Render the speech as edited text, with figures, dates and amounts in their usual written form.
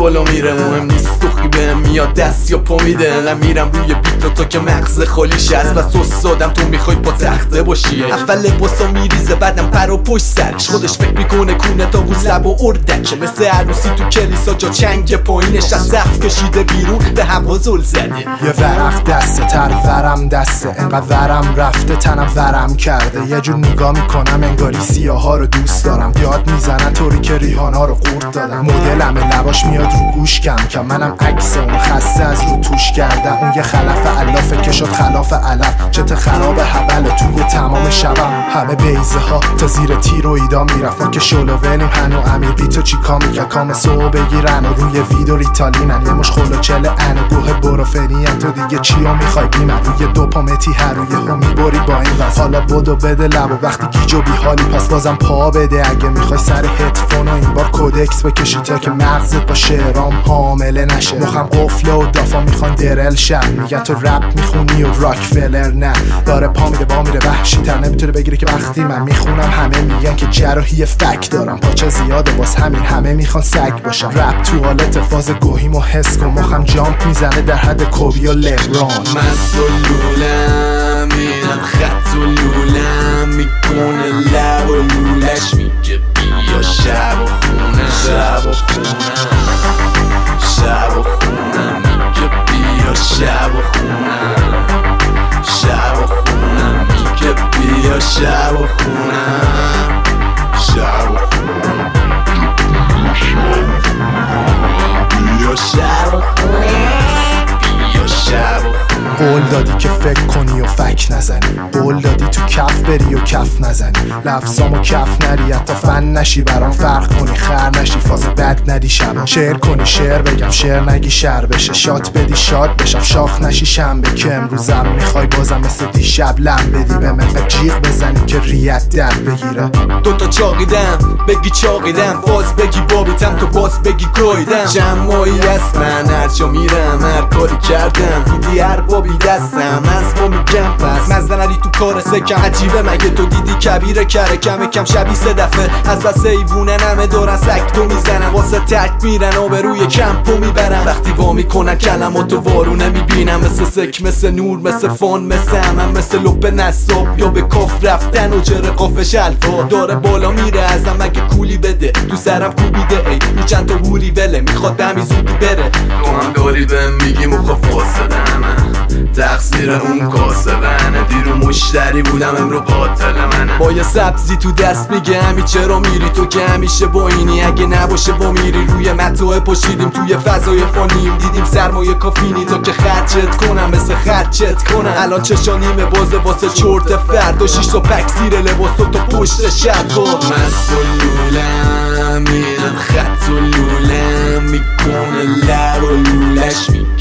بالا میره، مهم نیست تو بهم میاد دست یا پا میده. انقدر میرم روی بیت تا که مغز خالیش از بس استادم تو میخوای با تخته باشی. اول لباسا میریزه بعدم پر و پشت سرش، خودش فکر میکنه کونه تا روز لب و اردکه، مثل عروسی تو کلیسا جا چنگ پایینش از سقف کشیده بیرون به هوا زل زده. یه ورق دسته تر ورم دسته، انقدر ورم رفته تنم ورم کرده. یه جور نگاه میکنم انگاری سیاها رو دوست دارم، یاد میزنن طوری که ریحانا رو قورت دادم. مدلم لباش میاد رو گوش کم کم، منم عکس اون خسته از رو توش کردم. اون یه خلف علافه که شد خلاف علف، چت خراب حبله توی تمام شبم. همه بیزه ها تا زیر تیرویدا میرفت، ما که شلو ولیم هنو امیر بیتو چیکا میگه کام سو بگیرن و روی ویدو ریتالینن. یه مش خلوچل انوگوه بروفنی تو دیگه چیا میخوای بیمن، روی دوپامتی هر روی هم میبری با این وقت. حالا بدو بده لب و وقتی گیجو بیحالی پس بازم پا بده. اگه میخوای سر هدفون و این بار کودکس بکشی تا که مغزت با شعرام حامله نشه. مخم قفله و دافا میخوان درل شن، میگن تو رپ میخونی و راکفلر نه. داره پا میده با میره وحشی تر، نمیتونه بگیره که وقتی من میخونم همه میگن که جراحی فک دارم. پاچه زیاده باز همین همه میخوان سگ باشم. رپ توالت فاز گوهیم و حس کن، مخم جامپ میزنه در حد کوبی و لبران. من سلولم میرم خط و لولم میکنه لب و لولش میگه بیا شب و خونه، شب و خونه، شب و خونه، میگه بیا شب و خونه، شب و خونه، میگه بیا شب و خونه، شب و خونه، بیا شب و خونه، بیا شب و خونه. قول دادی که فکر کنی و فک نزنی، قول دادی تو کف بری و کف نزنی. لفظامو کف نری حتی فن نشی، برام فرق کنی خر نشی، فاز بد ندی شبا. شعر کنی شعر بگم شعر نگی شر بشه، شات بدی شاد بشم شاخ نشی شنبه. که امروزم میخوای بازم مثل دیشب لم بدی به من جیغ بزنی که ریت در بگیره. دوتا چاقیدم بگی چاقیدم، فاز بگی بابیتم تو باز بگی گایدم. جمعایی از من هر جا میرم هر کاری کردم، دیدی هر بابی دستم از ما میگم پس مزدنری تو کار سکم. عجیبه مگه تو دیدی کبیره کره کم کم شبی سه دفعه از بس ایوونه نمه دارن سکتو میزنن، واسه تک میرن و به روی کمپو میبرن. وقتی وا میکنن کلماتو وارونه میبینم، مثل سک مثل نور مثل فان مثل همم مثل لپ نصاب یا به کاف رفتن و جر قافش الفا. داره بالا میره ازم مگه کولی بده، تو سرم کوبیده ای رو چند تا هوری وله، میخواد به همی زودی بره. تو هم داری بهم میگی مخواه فاسده همه، تقصیر اون کاسبنه. دیرو مشتری بودم امرو قاتل منه. با یه سبزی تو دست میگه همی چرا میری تو که همیشه با اینی، اگه نباشه با میری. روی متاع پاشیدیم توی فضای فانیم، دیدیم سرمایه کافینی تا که خرچت کنم مثل خرچت کنم. الان چشانیمه بازه واسه چرت فردا، 6 تا پک زیر لباس و تا پشت شب. من سلولم میرم خط و لولم میکنه لب و لولش میگه